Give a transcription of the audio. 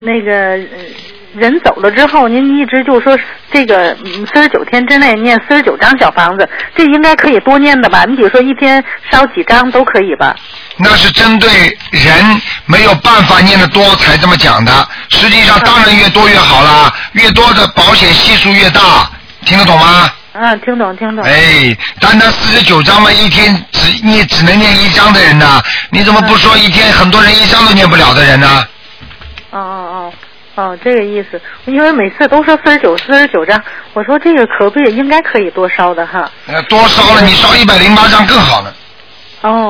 那个人走了之后，您一直就说这个49天之内念49张小房子，这应该可以多念的吧？你比如说一天烧几张都可以吧？ 那是针对人没有办法念得多才这么讲的，实际上当然越多越好啦，越多的保险系数越大，听得懂吗？ 听懂。 哎，单单49张嘛，一天只能念1张的人呢，你怎么不说一天很多人1张都念不了的人呢？ 这个意思，因为每次都说49张，我说这个可不也应该可以多烧的哈。 多烧了，你烧108张更好了。